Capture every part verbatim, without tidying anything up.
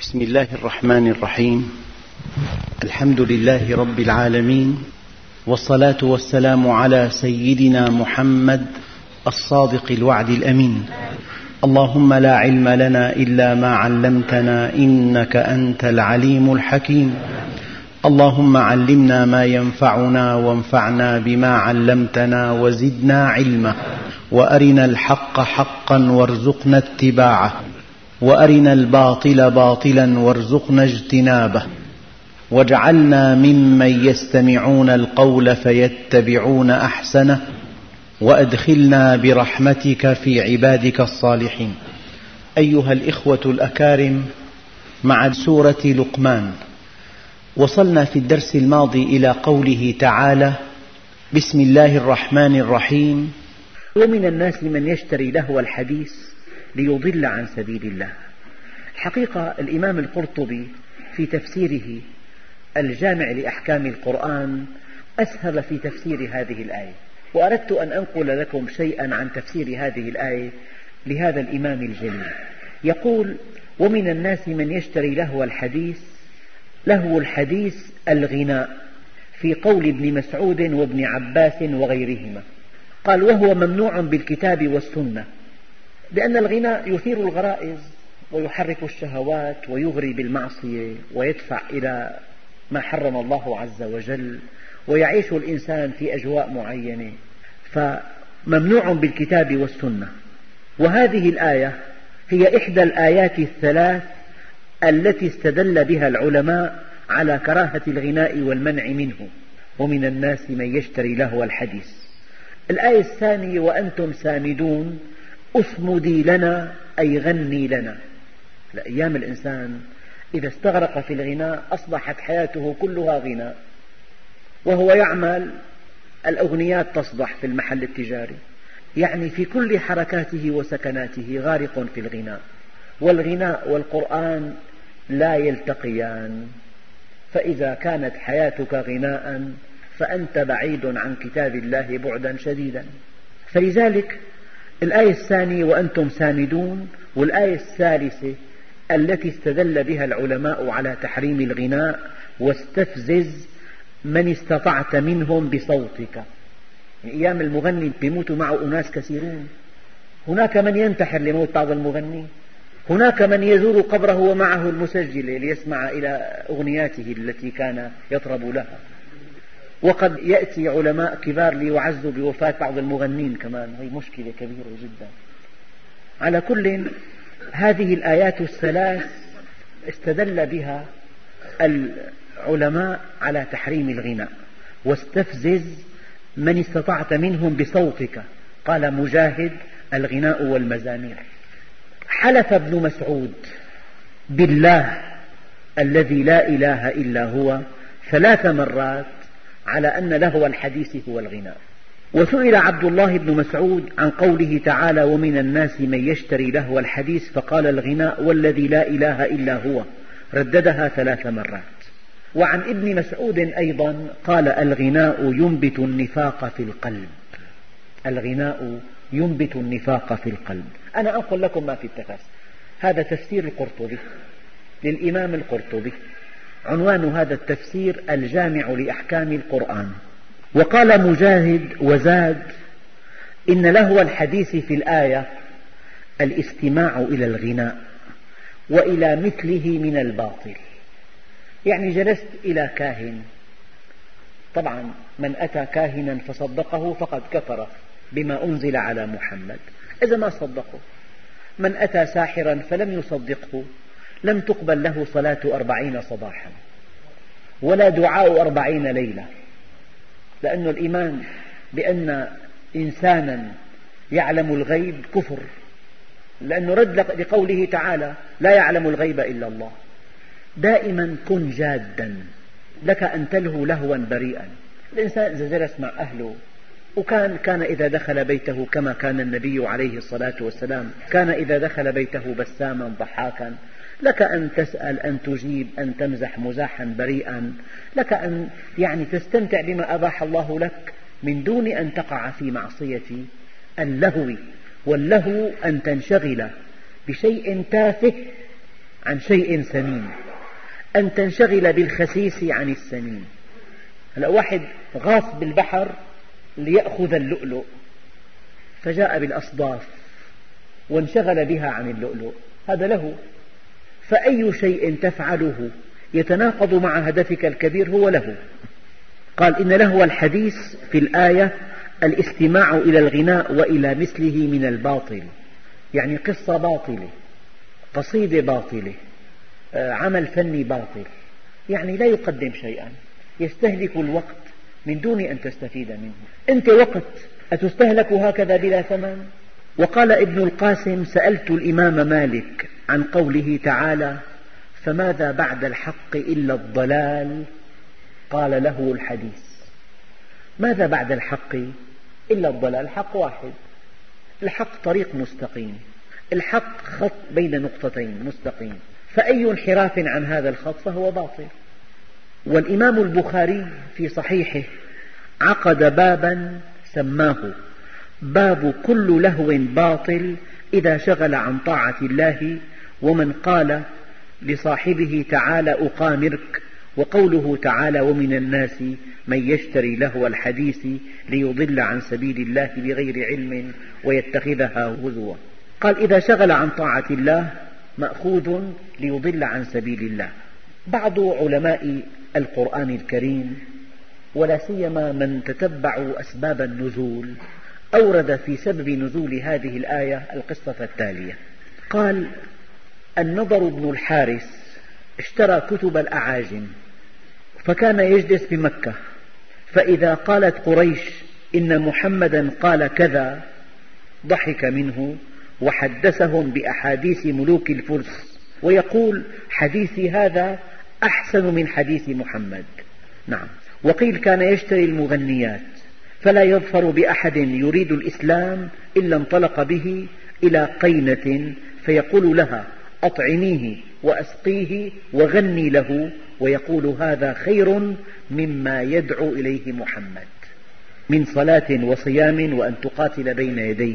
بسم الله الرحمن الرحيم. الحمد لله رب العالمين، والصلاة والسلام على سيدنا محمد الصادق الوعد الأمين. اللهم لا علم لنا إلا ما علمتنا إنك أنت العليم الحكيم. اللهم علمنا ما ينفعنا وانفعنا بما علمتنا وزدنا علما، وأرنا الحق حقا وارزقنا اتباعه، وأرنا الباطل باطلا وارزقنا اجتنابه، واجعلنا ممن يستمعون القول فيتبعون أحسنه، وأدخلنا برحمتك في عبادك الصالحين. أيها الإخوة الأكارم، مع سورة لقمان وصلنا في الدرس الماضي إلى قوله تعالى: بسم الله الرحمن الرحيم: ومن الناس من يشتري لهو الحديث ليضل عن سبيل الله. الحقيقة الإمام القرطبي في تفسيره الجامع لأحكام القرآن أسهب في تفسير هذه الآية، وأردت أن أنقل لكم شيئا عن تفسير هذه الآية لهذا الإمام الجليل. يقول: ومن الناس من يشتري لهو الحديث. لهو الحديث الغناء، في قول ابن مسعود وابن عباس وغيرهما. قال: وهو ممنوع بالكتاب والسنة، لأن الغناء يثير الغرائز ويحرك الشهوات ويغري بالمعصية ويدفع إلى ما حرم الله عز وجل، ويعيش الإنسان في أجواء معينة، فممنوع بالكتاب والسنة. وهذه الآية هي إحدى الآيات الثلاث التي استدل بها العلماء على كراهة الغناء والمنع منه. ومن الناس من يشتري لهو الحديث. الآية الثانية: وأنتم سامدون، أصمدي لنا أي غني لنا. لأيام الإنسان إذا استغرق في الغناء أصبحت حياته كلها غناء، وهو يعمل الأغنيات تصدح في المحل التجاري، يعني في كل حركاته وسكناته غارق في الغناء. والغناء والقرآن لا يلتقيان، فإذا كانت حياتك غناء فأنت بعيد عن كتاب الله بعدا شديدا. فلذلك الآية الثانية: وأنتم سامدون، والآية الثالثة التي استدل بها العلماء على تحريم الغناء: واستفزز من استطعت منهم بصوتك. أيام المغني بيموت معه أناس كثيرون، هناك من ينتحر لموت بعض المغني، هناك من يزور قبره ومعه المسجل ليسمع إلى أغنياته التي كان يطرب لها. وقد يأتي علماء كبار ليعزوا بوفاة بعض المغنين كمان، هي مشكلة كبيرة جدا. على كل، هذه الآيات الثلاث استدل بها العلماء على تحريم الغناء. واستفزز من استطعت منهم بصوتك. قال مجاهد: الغناء والمزامير. حلف ابن مسعود بالله الذي لا إله إلا هو ثلاث مرات على أن لهو الحديث هو الغناء. وسئل عبد الله بن مسعود عن قوله تعالى: ومن الناس من يشتري لهو الحديث، فقال: الغناء والذي لا إله إلا هو، رددها ثلاث مرات. وعن ابن مسعود أيضا قال: الغناء ينبت النفاق في القلب. الغناء ينبت النفاق في القلب. أنا أنقل لكم ما في التفاسير. هذا تفسير القرطبي للإمام القرطبي، عنوان هذا التفسير: الجامع لأحكام القرآن. وقال مجاهد وزاد: إن لهو الحديث في الآية الاستماع إلى الغناء وإلى مثله من الباطل. يعني جلست إلى كاهن، طبعا من أتى كاهنا فصدقه فقد كفر بما أنزل على محمد، إذا ما صدقه. من أتى ساحرا فلم يصدقه لم تقبل له صلاة أربعين صباحا ولا دعاء أربعين ليلة، لأن الإيمان بأن إنسانا يعلم الغيب كفر، لأنه رد لقوله تعالى: لا يعلم الغيب إلا الله. دائما كن جادا، لك أن تلهو لهوا بريئا. الإنسان إذا جلس مع أهله وكان كان إذا دخل بيته كما كان النبي عليه الصلاة والسلام، كان إذا دخل بيته بساما ضحاكا، لك أن تسأل، أن تجيب، أن تمزح مزاحا بريئا، لك أن يعني تستمتع بما أباح الله لك من دون أن تقع في معصية اللهو. واللهو أن تنشغل بشيء تافه عن شيء ثمين، أن تنشغل بالخسيس عن الثمين. هلأ واحد غاص بالبحر ليأخذ اللؤلؤ فجاء بالأصداف وانشغل بها عن اللؤلؤ، هذا له. فأي شيء تفعله يتناقض مع هدفك الكبير هو له. قال إن لهو الحديث في الآية الاستماع إلى الغناء وإلى مثله من الباطل، يعني قصة باطلة، قصيدة باطلة، عمل فني باطل، يعني لا يقدم شيئا، يستهلك الوقت من دون أن تستفيد منه. أنت وقت أتستهلك هكذا بلا ثمن؟ وقال ابن القاسم: سألت الإمام مالك عن قوله تعالى: فماذا بعد الحق إلا الضلال؟ قال له الحديث. ماذا بعد الحق إلا الضلال؟ الحق واحد، الحق طريق مستقيم، الحق خط بين نقطتين مستقيم، فأي انحراف عن هذا الخط فهو باطل. والإمام البخاري في صحيحه عقد بابا سماه باب كل لهو باطل إذا شغل عن طاعة الله، ومن قال لصاحبه تعالى أقامرك، وقوله تعالى: ومن الناس من يشتري لهو الحديث ليضل عن سبيل الله بغير علم ويتخذها هزوا. قال إذا شغل عن طاعة الله مأخوذ ليضل عن سبيل الله. بعض علماء القرآن الكريم ولا سيما من تتبعوا أسباب النزول أورد في سبب نزول هذه الآية القصة التالية. قال: النضر بن الحارث اشترى كتب الأعاجم، فكان يجلس بمكة، فإذا قالت قريش إن محمدا قال كذا ضحك منه وحدثهم بأحاديث ملوك الفرس، ويقول: حديثي هذا أحسن من حديث محمد. نعم. وقيل كان يشتري المغنيات، فلا يظفر بأحد يريد الإسلام إلا انطلق به إلى قينة فيقول لها: أطعميه وأسقيه وغني له، ويقول: هذا خير مما يدعو إليه محمد من صلاة وصيام وأن تقاتل بين يديه.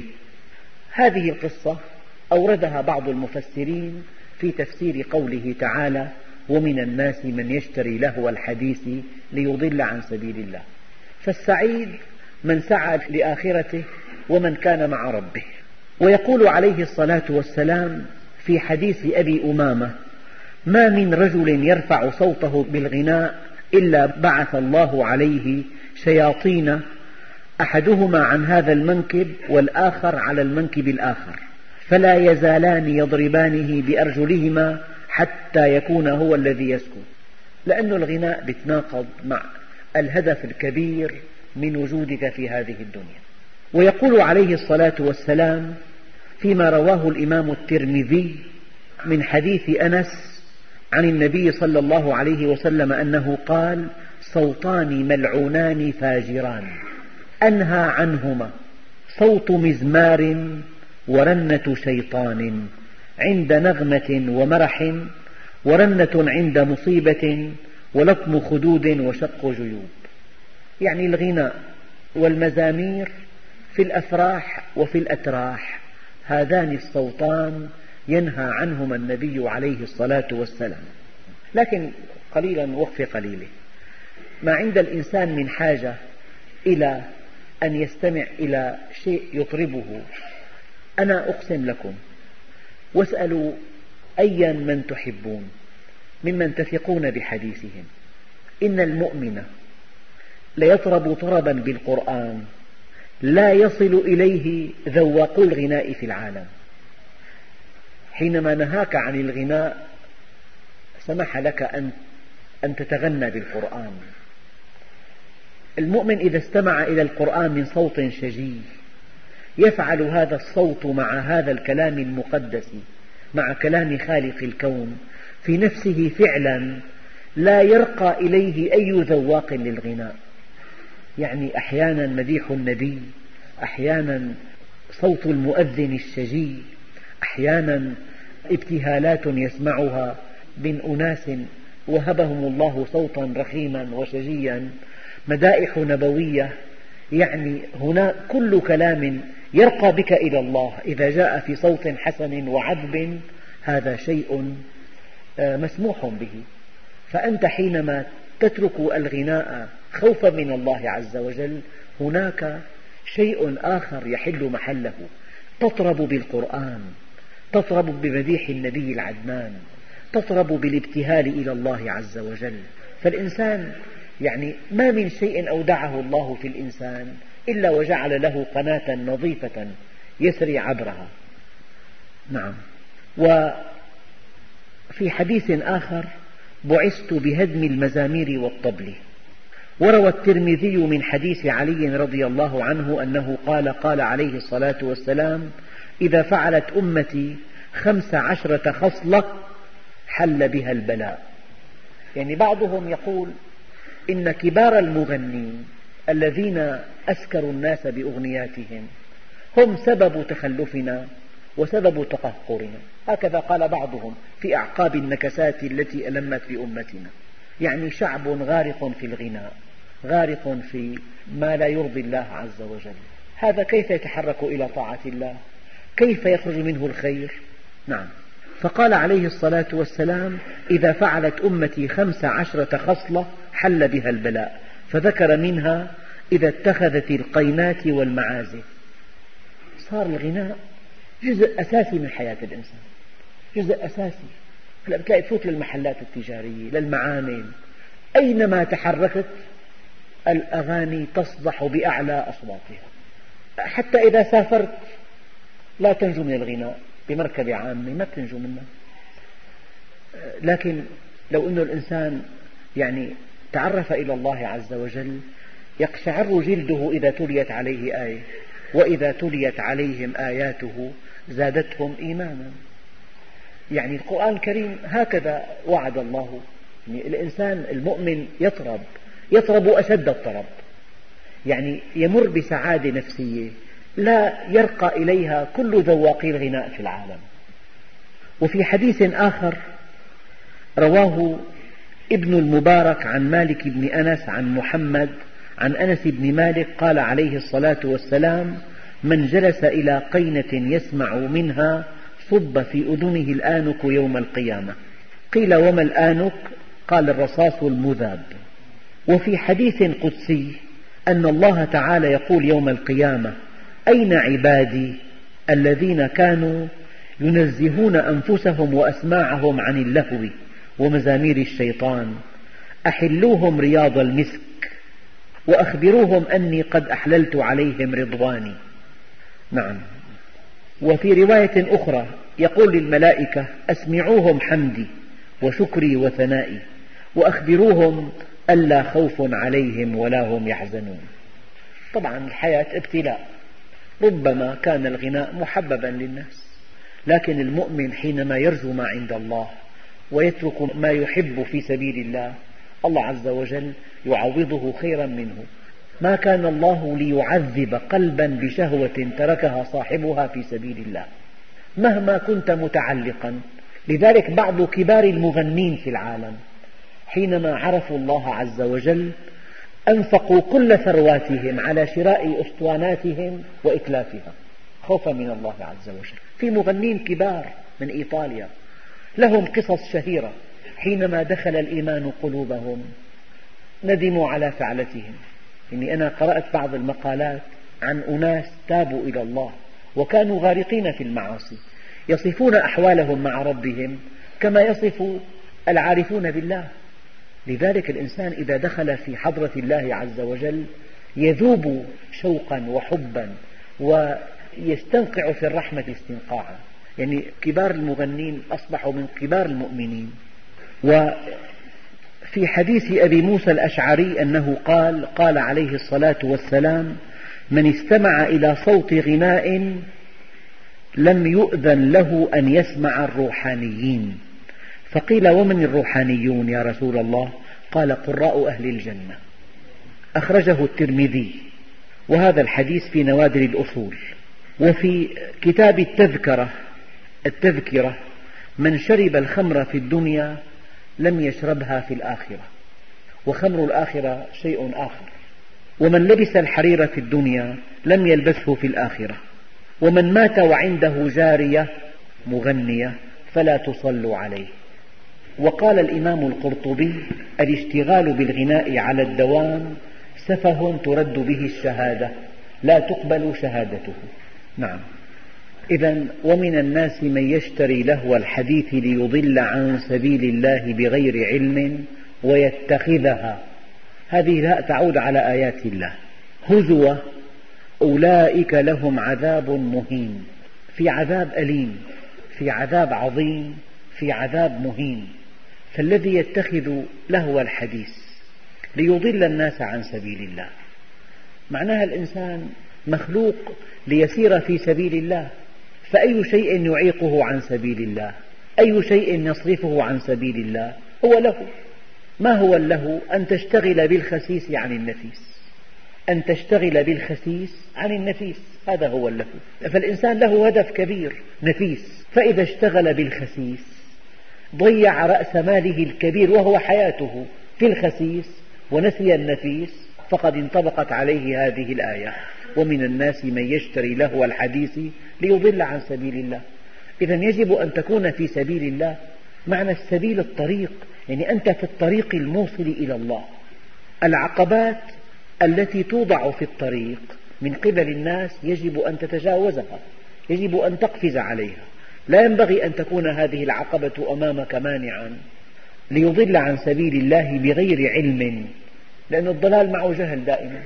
هذه القصة أوردها بعض المفسرين في تفسير قوله تعالى: ومن الناس من يشتري لهو الحديث ليضل عن سبيل الله. فالسعيد من سعى لآخرته ومن كان مع ربه. ويقول عليه الصلاة والسلام في حديث أبي أمامة: ما من رجل يرفع صوته بالغناء إلا بعث الله عليه شياطين، أحدهما عن هذا المنكب والآخر على المنكب الآخر، فلا يزالان يضربانه بأرجلهما حتى يكون هو الذي يسكت. لأن الغناء يتناقض مع الهدف الكبير من وجودك في هذه الدنيا. ويقول عليه الصلاة والسلام فيما رواه الإمام الترمذي من حديث أنس عن النبي صلى الله عليه وسلم أنه قال: صوتان ملعونان فاجران أنهى عنهما صوت مزمار ورنة شيطان عند نغمة ومرح، ورنة عند مصيبة، ولطم خدود وشق جيوب. يعني الغناء والمزامير في الأفراح وفي الأتراح، هذان الصوتان ينهى عنهما النبي عليه الصلاة والسلام. لكن قليلا وقفة قليلة، ما عند الإنسان من حاجة إلى أن يستمع إلى شيء يطربه. أنا أقسم لكم، واسألوا أيا من تحبون ممن تثقون بحديثهم، إن المؤمن ليطرب طربا بالقرآن لا يصل إليه ذواقو الغناء في العالم. حينما نهاك عن الغناء سمح لك أن أن تتغنى بالقرآن. المؤمن إذا استمع إلى القرآن من صوت شجي يفعل هذا الصوت مع هذا الكلام المقدس، مع كلام خالق الكون، في نفسه فعلا لا يرقى إليه أي ذواق للغناء. يعني أحيانا مديح النبي، أحيانا صوت المؤذن الشجي، أحيانا ابتهالات يسمعها من أناس وهبهم الله صوتا رخيما وشجيا، مدائح نبوية. يعني هنا كل كلام يرقى بك إلى الله إذا جاء في صوت حسن وعذب، هذا شيء مسموح به. فأنت حينما تترك الغناء خوفا من الله عز وجل هناك شيء آخر يحل محله، تطرب بالقرآن، تطرب بمديح النبي العدنان، تطرب بالابتهال إلى الله عز وجل. فالإنسان يعني ما من شيء أودعه الله في الإنسان إلا وجعل له قناة نظيفة يسري عبرها. نعم. وفي حديث آخر: بعثت بهدم المزامير والطبل. وروى الترمذي من حديث علي رضي الله عنه أنه قال: قال عليه الصلاة والسلام: إذا فعلت أمتي خمس عشرة خصلة حل بها البلاء. يعني بعضهم يقول إن كبار المغنين الذين أسكروا الناس بأغنياتهم هم سبب تخلفنا وسبب تقهقرنا، هكذا قال بعضهم في أعقاب النكسات التي ألمت بأمتنا. يعني شعب غارق في الغناء، غارق في ما لا يرضي الله عز وجل، هذا كيف يتحرك إلى طاعة الله؟ كيف يخرج منه الخير؟ نعم. فقال عليه الصلاة والسلام: إذا فعلت أمتي خمس عشرة خصلة حل بها البلاء. فذكر منها: إذا اتخذت القينات والمعازف. صار الغناء جزء أساسي من حياة الإنسان، جزء أساسي. هلأ بتلاقي تفوت للمحلات التجارية، للمعامل، أينما تحركت الأغاني تصدح بأعلى أصواتها. حتى إذا سافرت لا تنجو من الغناء، بمركبة عامة ما تنجو منه. لكن لو أن الإنسان يعني تعرف إلى الله عز وجل يقشعر جلده إذا تليت عليه آية، وإذا تليت عليهم آياته زادتهم إيمانا. يعني القرآن الكريم هكذا وعد الله. يعني الإنسان المؤمن يطرب، يطرب أشد الطرب، يعني يمر بسعادة نفسية لا يرقى إليها كل ذواقي الغناء في العالم. وفي حديث آخر رواه ابن المبارك عن مالك بن أنس عن محمد عن أنس بن مالك قال عليه الصلاة والسلام: من جلس إلى قينة يسمع منها صب في أذنه الآنك يوم القيامة. قيل: وما الآنك؟ قال: الرصاص المذاب. وفي حديث قدسي أن الله تعالى يقول يوم القيامة: أين عبادي الذين كانوا ينزهون أنفسهم وأسماعهم عن اللهو ومزامير الشيطان؟ أحلوهم رياض المسك وأخبروهم أني قد أحللت عليهم رضواني. نعم. وفي رواية أخرى يقول للملائكة: أسمعوهم حمدي وشكري وثنائي وأخبروهم ألا خوف عليهم ولا هم يحزنون. طبعا الحياة ابتلاء، ربما كان الغناء محببا للناس، لكن المؤمن حينما يرجو ما عند الله ويترك ما يحب في سبيل الله الله عز وجل يعوضه خيرا منه. ما كان الله ليعذب قلبا بشهوة تركها صاحبها في سبيل الله مهما كنت متعلقا. لذلك بعض كبار المغنين في العالم حينما عرفوا الله عز وجل أنفقوا كل ثرواتهم على شراء أسطواناتهم وإتلافها خوفا من الله عز وجل. في مغنين كبار من إيطاليا لهم قصص شهيرة، حينما دخل الإيمان قلوبهم ندموا على فعلتهم. يعني أنا قرأت بعض المقالات عن أناس تابوا إلى الله وكانوا غارقين في المعاصي، يصفون أحوالهم مع ربهم كما يصف العارفون بالله. لذلك الإنسان إذا دخل في حضرة الله عز وجل يذوب شوقا وحبا ويستنقع في الرحمة استنقاعا. يعني كبار المغنين أصبحوا من كبار المؤمنين. وفي حديث أبي موسى الأشعري أنه قال: قال عليه الصلاة والسلام: من استمع إلى صوت غناء لم يؤذن له أن يسمع الروحانيين. فقيل: ومن الروحانيون يا رسول الله؟ قال: قراء أهل الجنة. أخرجه الترمذي، وهذا الحديث في نوادر الأصول. وفي كتاب التذكرة التذكرة: من شرب الخمر في الدنيا لم يشربها في الآخرة، وخمر الآخرة شيء آخر. ومن لبس الحرير في الدنيا لم يلبسه في الآخرة. ومن مات وعنده جارية مغنية فلا تصلوا عليه. وقال الإمام القرطبي: الاشتغال بالغناء على الدوام سفه ترد به الشهادة، لا تقبل شهادته. نعم، إذن ومن الناس من يشتري لهو الحديث ليضل عن سبيل الله بغير علم ويتخذها، هذه لا تعود على آيات الله، هزوا، أولئك لهم عذاب مهين. في عذاب أليم، في عذاب عظيم، في عذاب مهين. فالذي يتخذ لهو الحديث ليضل الناس عن سبيل الله، معناها الإنسان مخلوق ليسير في سبيل الله، فأي شيء يعيقه عن سبيل الله، أي شيء يصرفه عن سبيل الله هو له. ما هو له؟ أن تشتغل بالخسيس عن النفيس، أن تشتغل بالخسيس عن النفيس، هذا هو له. فالإنسان له هدف كبير نفيس، فإذا اشتغل بالخسيس ضيع رأس ماله الكبير وهو حياته في الخسيس ونسي النفيس، فقد انطبقت عليه هذه الآية: ومن الناس من يشتري لهو الحديث ليضل عن سبيل الله. إذن يجب أن تكون في سبيل الله، معنى السبيل الطريق، يعني أنت في الطريق الموصل إلى الله. العقبات التي توضع في الطريق من قبل الناس يجب أن تتجاوزها، يجب أن تقفز عليها، لا ينبغي أن تكون هذه العقبة أمامك مانعا. ليضل عن سبيل الله بغير علم، لأن الضلال معه جهل دائما.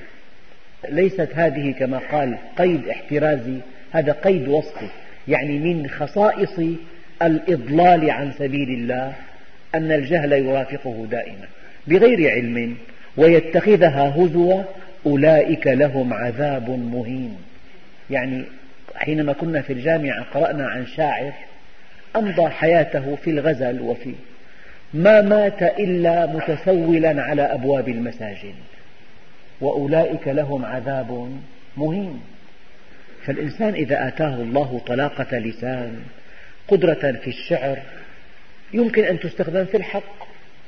ليست هذه كما قال قيد احترازي، هذا قيد وصفي، يعني من خصائص الإضلال عن سبيل الله أن الجهل يرافقه دائما. بغير علم ويتخذها هزوا أولئك لهم عذاب مهين. يعني حينما كنا في الجامعة قرأنا عن شاعر أمضى حياته في الغزل، وفي ما مات إلا متسولا على أبواب المساجد، وأولئك لهم عذاب مهين. فالإنسان إذا آتاه الله طلاقة لسان، قدرة في الشعر، يمكن أن تستخدم في الحق.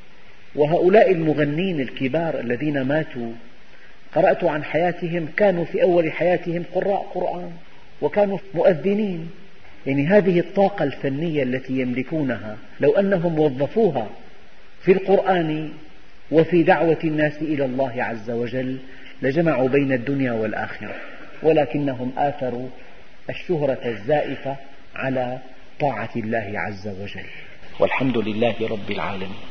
وهؤلاء المغنين الكبار الذين ماتوا قرأت عن حياتهم، كانوا في أول حياتهم قراء قرآن وكانوا مؤذنين. يعني هذه الطاقة الفنية التي يملكونها لو أنهم وظفوها في القرآن وفي دعوة الناس إلى الله عز وجل لجمعوا بين الدنيا والآخرة، ولكنهم آثروا الشهرة الزائفة على طاعة الله عز وجل. والحمد لله رب العالمين.